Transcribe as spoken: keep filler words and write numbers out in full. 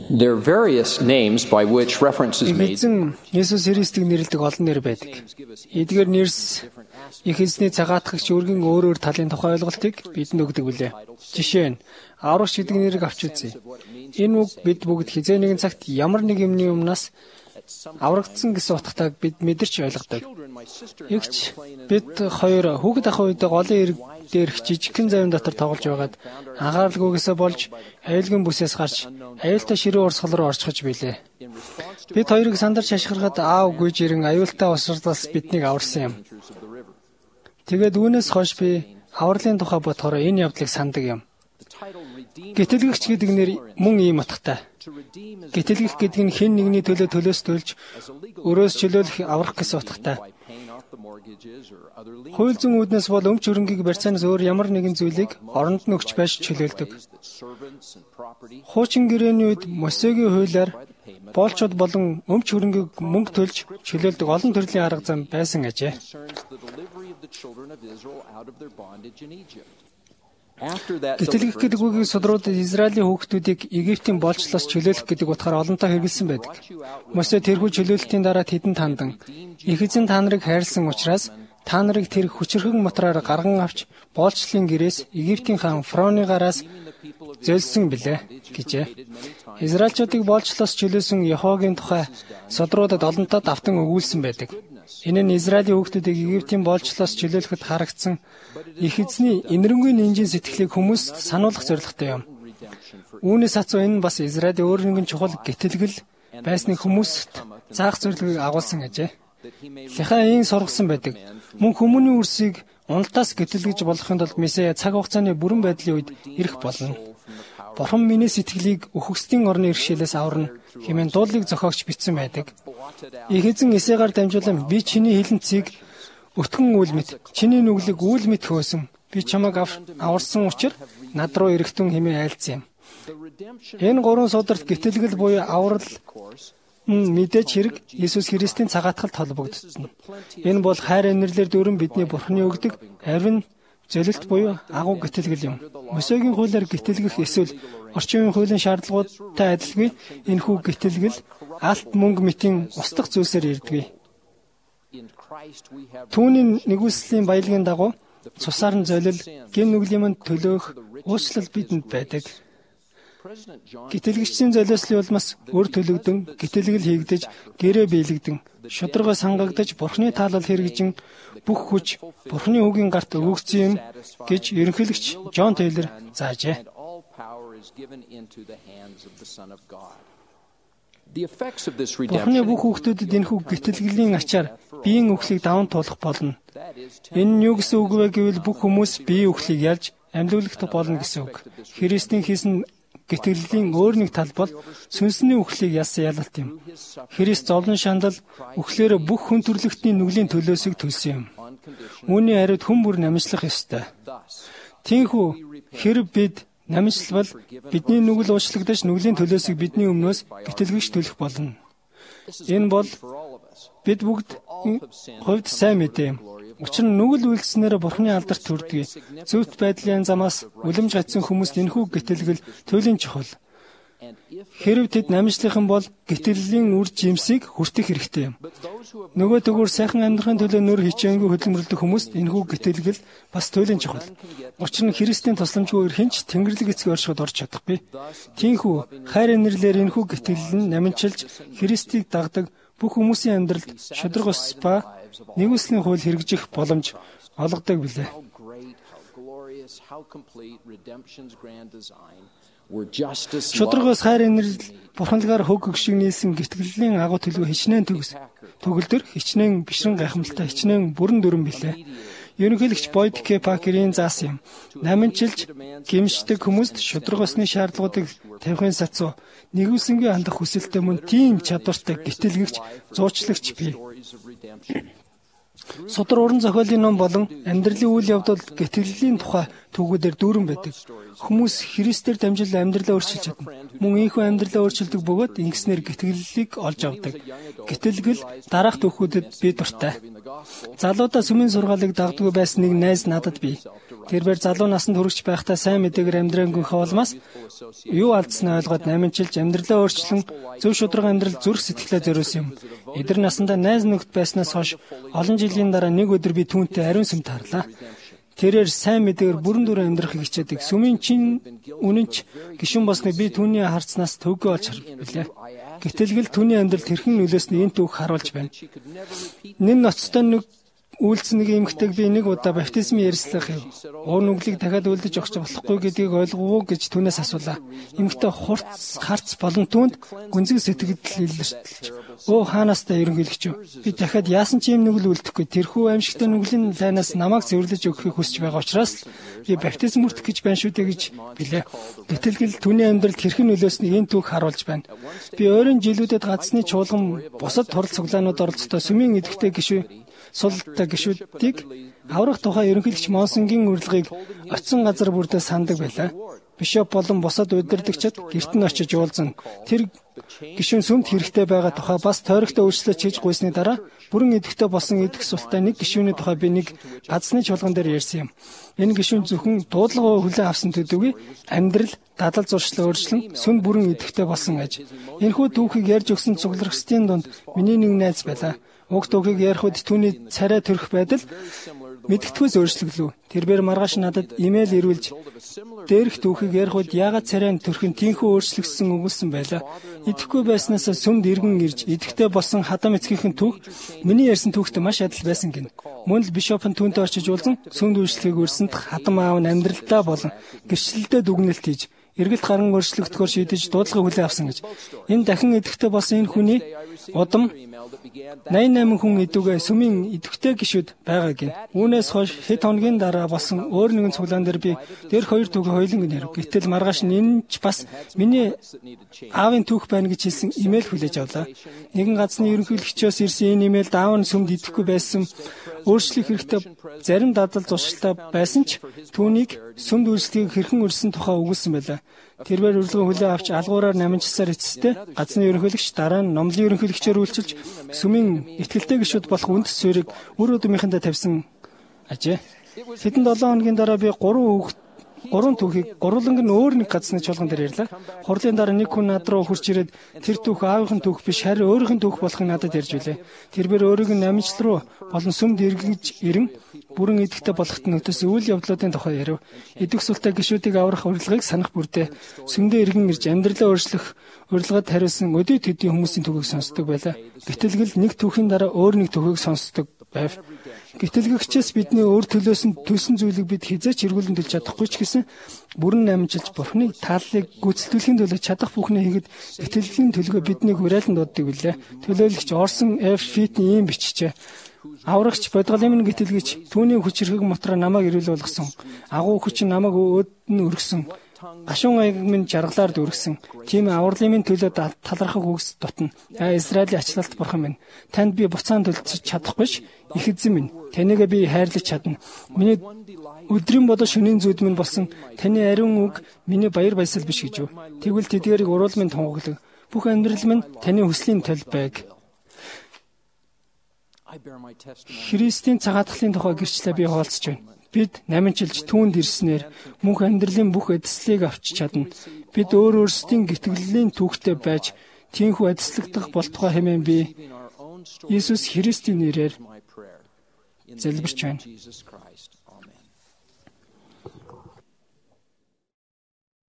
There are various names by which reference is made. Есүс Христийг нэрлэдэг олон нэр байдаг. Эдгээр нэрс их эзний цагаатгагч өргөн өөр өөр талын тухай ойлголтыг бидэнд өгдөг билээ. Жишээ нь аврагч гэдэг нэрийг авч үзье. Энэ үг бид бүгд хизээ нэгэн цагт ямар нэг юмны өмнөөс аврагдсан гэсэн утгатайг бид мэдэрч ойлгодог. Игч бид хоёр хүүхэд ах үед голын эрг дээрх жижигхэн завин дотор тоглож байгаад анхааралгүйгээсээ болж аюулгүй бүсээс гарч аюултай ширээ урсгал руу орчихж билээ. Бид хоёрыг сандарч шашгирахад аав гүйж ирэн аюултай усралаас биднийг аварсан юм. Тэгээд үүнээс хойш би авралын тухай бодохоор энэ явдлыг санддаг юм. Гэтэлгэгч гэдэг нэр мөн ийм утгатай. Гэтэлгэх гэдэг нь хэн нэгний төлөө төлөөс төлж өрөөс чөлөөлөх аврах гэсэн утгатай. Хууль зүйн үүднээс бол өмч хөрөнгийг барьцаанаас өөр ямар нэгэн зүйлийг оронд нь өгч байж чөлөөлдөг. Хуучин гэрээний үед Мосегийн хуулиар боолчууд болон өмч хөрөнгийг мөнгө төлж чөлөөлдөг олон төрлийн арга зам байсан ажээ. Гэтэлгэх гэдэг үгийг судрууд Израилийн хүүхдүүдийг Египтийн боолчлоос чөлөөлөх гэдэг утгаар олонтоо хэрэглэсэн байдаг. Мосе тэрхүү чөлөөлөлтийн дараа тэдэнд хандан их эзэн та нарыг хайрлсан учраас та нарыг тэр хүчирхэг мотроор гарган авч боолчлын гэрээс Египтийн хаан Фараоны гараас зөөлсөн билээ гэжээ. Израильчуудыг боолчлоос чөлөөсөн Яховагийн тухай судруудад олонтоо давтан өгүүлсэн байдаг. Энэ нь Израилийн хүүхдүүдийг Египтийн боолчлоос чөлөөлөхөд харагдсан их эзний инэрэнгүй нинжийн сэтгэлийг хүмүүст сануулгах зорилготой юм. Үүнээс хацуу энэ бас Израилийн өөр нэгэн чухал гэтэлгэл байсны хүмүүст заах зорилгыг агуулсан ажээ. Лихаа ийн сургасан байдаг. Мөн хүмүүний үрсийг уналтаас гэтэлгэж болохын тулд Месиа цаг хугацааны бүрэн байдлын үед ирэх болно. Бурхан миний сэтгэлийг өхөксдийн орны иргэшээлээс аварна хэмээн дуулыг зохиогч бичсэн байдаг. Их эзэн Исаигаар дамжуулан би чиний хилэнцгийг өтгөн үл мэд, чиний нүглийг үл мэд хөөсөн. Би чамайг аварсан учраас над руу ирэхтэн хэмээн айлцсан юм. Энэ гурван сударт гэтэлгэл буюу аврал мэдээж хэрэг Иесус Христийн цагаатгалд холбогдсон. Энэ бол хайр инэрлэр дүүрэн бидний Бурханы өгдөг ариун зөлөлт буюу агуу гэтэлгэл юм. Мосегийн хуулиар гэтэлгэх эсвэл орчин үеийн хуулийн шаардлагуудтай адилгүй энэхүү гэтэлгэл алт мөнгө мэтийн устдах зүйлсээр ирдэг. Түүний нэгүслийн баялагын дагуу цусаар нь золил, гин нүглийн манд төлөөх уучлал бидэнд байдаг. Гэтэлгэгчдийн золиослын улмаас өр төлөгдөн, гэтэлгэл хийгдэж, гэрээ биелэгдэн, шударга сангагдаж, Бурханы таалал хэрэгжин, бүх хүч Бурханы үгийн гарт өгөгдсөн юм гэж ерөнхийлөгч Джон Тейлор заажээ. Бурханы бүх хүүхдүүдэд энэхүү гэтэлгэлийн ачаар биеийн үхлийг даван туулах болно. Энэ нь юу гэсэн үг вэ гэвэл бүх хүмүүс биеийн үхлийг ялж амьлуулагдах болно гэсэн үг. Христийн хийсэн гэтгэллийн өөр нэг тал бол сүнсний үхлийг ялсан ялалт юм. Христ зовлон шандал үхлээр бүх хүн төрлөختний нүглийн төлөөсийг төлсөн юм. Үүний хариуд хүн бүр намжлах ёстой. Тиймээс хэрв бид намжлал бидний нүгэл уучлагдаж нүглийн төлөөсийг бидний өмнөөс гэтэлгэж төлөх болно. Энэ бол бид бүгд хувьд сайн мэдээ юм. Учир нь нүгэл үйлснээр Бурханы алдарт төрдөг. Зөвхт байдлын замаас үлэмж гацсан хүмүүст энэхүү гэтэлгэл туйлын чухал. Хэрв тэд намжлахын бол гэтэллийн үр жимсийг хүртэх хэрэгтэй юм. Нөгөө төгөөр сайхан амьдрахын төлөө нөр хичээнгүй хөдөлмөрлөдөг хүмүүст энэхүү гэтэлгэл бас туйлын чухал. Учир нь Христийн тусламжгүйгээр хэн ч Тэнгэрлэг эцэг оршиход орж чадахгүй. Тиймээс хайр инэрлэр энэхүү гэтэлэл нь намжчилж Христийг дагдаг бүх хүмүүсийн амьдралд шударга ус ба нэгүслийн хууль хэрэгжих боломж олгодог билээ. Шударгаас хайр инэрл бурханлагаар хөг өгшиг нийлсэн гэтгэллийн агуу төлөв хичнээн төгс төгөлдөр хичнээн бишрэн гайхамшигтай хичнээн бүрэн дүрэн билээ. Ерөнхийлөгч Бойд К. Паркерийн заас юм. Намжчилж гимшдэг хүмүүст шударгасны шаардлагуудыг тавихын сацуу нэгүсэнгүй хандах хүсэлтэй мөн тийм чадвартай гэтэлгэгч зуучлагч бий. Судар уран зохиолын ном болон амьдралын үйл явдал гэтгэллийн тухай түүгүүдээр дүүрэн байдаг. Хүмүүс Христээр дамжуулан амьдралаа өөрчилж чадна. Мөн ийхүү амьдралаа өөрчилдөг бөгөөд ингэснээр гэтгэллийг олж авдаг. Гэтэлгэл дараах түүхүүдэд бий дуртай. Залуудаа сүмийн сургаалыг дагдаг байсан нэг найз надад бий. Тэрээр залуу наснд хүрч байхдаа сайн мэдээгээр амьдрангийнхаа улмаас юу алдснаа ойлгоод намынчилж амьдралаа өөрчлөн зөв шударга амьдрал зүрх сэтгэлээ зориулсан юм. Эдгээр насандаа найз нөхд байснаас хойш олон жилийн дараа нэг өдөр би түүнтэй ариун сүм таарлаа. Тэрээр сайн мэдээгээр бүрэн дүрэн амьдрахыг хичээдэг. Сүмийн чин үнэнч гишүүн болсныг би түүний харцнаас төвгөө олж харвлээ. Гэтэлгэл түүний амьдрал тэрхэн нөлөөсний энэ түүх харуулж байна. Нэн ноцтой нэг үйлс нэг эмэгтэйг би нэг удаа баптизмын ярьслах юм. Уур нүглийг дахиад үлдэж өгч болохгүй гэдгийг ойлгов уу гэж түүнээс асуулаа. Эмэгтэй хурц харц болон түүнд гүнзгий сэтгэл илэрчилж, "Оо хаанаас та ерөнхийлөгч юу? Би дахиад яасан ч юм нүгэл үлдэхгүй. Тэрхүү аимшигтай нүглийн лайнаас намайг цэвэрлэж өгөхийг хүсэж байгаа учраас би баптизм хүртэх гэж байна шүү дээ" гэж билээ. Гэтэлгэл түүний амьдралд хэрхэн нөлөөснийг энэ түүх харуулж байна. Би ойрын жилүүдэд газны чуулган бусад хурал цуглаанууд оролцдог сүмийн идэвхтэй гишүү султай гишүүдийг аврах тухай ерөнхийлөгч Монсонгийн урилгыг очисон газар бүрдээ сандаг байлаа. Бишоп болон бусад удирдагчид гэрт нь очиж уулзсан. Тэр гишүүн сүмд хэрэгтэй байгаа тухай бас тойрогтой өөрчлөлт хийж гуйсны дараа бүрэн идэвхтэй болсон идэх султай нэг гишүүний тухай би нэг газны чуулган дээр ярьсан юм. Энэ гишүүн зөвхөн дуудлагаа хүлээн авсан төдийгүй амьдрал дадал зуршлаа өөрчлөн сүм бүрэн идэвхтэй болсон аж. Энэхүү түүхийг ярьж өгсөн цуглагчдын дунд миний нэг найз байлаа. Уг түүхийг ярихуд түүний царай төрөх байдал мэдгэдгүйс өөрчлөглөө. Тэрээр маргааш надад имэйл ирүүлж дээрх түүхийг ярихуд яагаад царай нь төрөх нь тийхүү өөрчлөгдсөн өгүүлсэн байлаа. Идэхгүй байснаас сүмд иргэн ирж идэвхтэй болсон хадам эцгийнхэн түүх миний ярьсан түүхтэй маш адил байсан гин. Мөн л бишоп нь түүнтэй очиж уулзсан сүмд үйлчлэгийг өрсөнд хадам аав нь амьдралдаа болон гэрчлэлдээ дүгнэлт хийж эргэлт гаран өөрчлөгдөхөөр шийдэж дуудлага хүлээн авсан гэж. Энэ дахин идэвхтэй болсон энэ хүний удам найман найман хүн идүүгээ сүмийн идэвхтэй гишүүд байгаа гин. Үүнээс хойш хэд хоногийн дараа болсон өөр нэгэн цуглаан дээр би дээрх хоёр түүхийг хоёуланг нэрв. Гэтэл маргааш нь энэ ч бас миний аавын түүх байна гэж хэлсэн имэйл хүлээж авлаа. Нэгэн газны ерөнхийлөгчөөс ирсэн энэ имэйлд аав нь сүмд идэхгүй байсан өөрчлөх хэрэгтэй зарим дадал зуршилтай байсан ч түүнийг сүмд үйлчлэгийг хэрхэн өрсөн тухай өгүүлсэн байлаа. Тэрээр урилгын хүлээн авч алгуураар намжсаар эцэстээ газны ерөнхийлөгч дараа нь номлын ерөнхийлөгчөөр үйлчилж сүмийн ихтгэлтэй гишүүд болох үндэс суурийг үр өдмийнхэнтэй тавьсан ажээ. Хэдэн долоон хоногийн дараа би гурван хүүхэд гурван түүхийг гурванг нь өөр нэг газны чуулган дээр ярьлаа. Хурлын дараа нэг хүн над руу хурж ирээд тэр түүх аавынхын түүх биш харин өөрийнх нь түүх болохыг надад ярьж билээ. Тэрээр өөрийг нь намжил руу болон сүмд эргэж ирэн бүрэн идэвхтэй болоход нөтөс үйл явдлуудын тухай ярив. Идэх султай гишүүдийг аврах урилгыг санах бүрдээ сүмдээ иргэн ирж амьдралаа өөрчлөх урилгад хариулсан өдөө төдий хүмүүсийн түүхийг сонсдог байлаа. Гэтэлгэл нэг түүхийн дараа өөр нэг түүхийг сонсдог байв. Гэтэлгэгчээс бидний өөр төлөөс нь төлсөн зүйлийг бид хизээч эргүүлэн төлж чадахгүй ч гэсэн бүрэн намжилж бурхны тааллыг гүйцэтгүүлэхийн төлөө чадах бүхнээ хийгээд гэтэлгийн төлгөө бидний хурааланд дууддаг билээ. Төлөөлөгч Орсон Ф. Фитний ийм бичжээ. Аврагч бодгалын минь гэтэлгэж түүний хүчрхэг мотроо намайг ирүүл болгосон. Агуу хүч намайг өөд нь өргөсөн. Гашуун аяг минь жаргалаар дүргсэн. Тийм авралын минь төлөө талархах үгс дотно. А Израилийн ачлалт бурхан минь, танд би буцаан төлж чадахгүй ш. Их эзэн минь, таныг би хайрлаж чадна. Миний өдрийн бодол шөнийн зүуд минь болсон таны ариун үг миний баяр баясгал биш гэж юу. Тэгвэл тэдгээрийг уруул минь тунгаглав. Бүх амьдрал минь таны хүслийн төл байг. Христийн цагаатгалын тухай гэрчлээ би хаалцж байна. Бид намынчилж түүнд ирснээр мөнх амьдралын бүх эдслийг авч чадна. Бид өөр өөрсдийн гитгэллийн түүхтэй байж тийхүү эдслэгдэх болтугай хэмээн би Иесус Христийн нэрээр залбирч байна.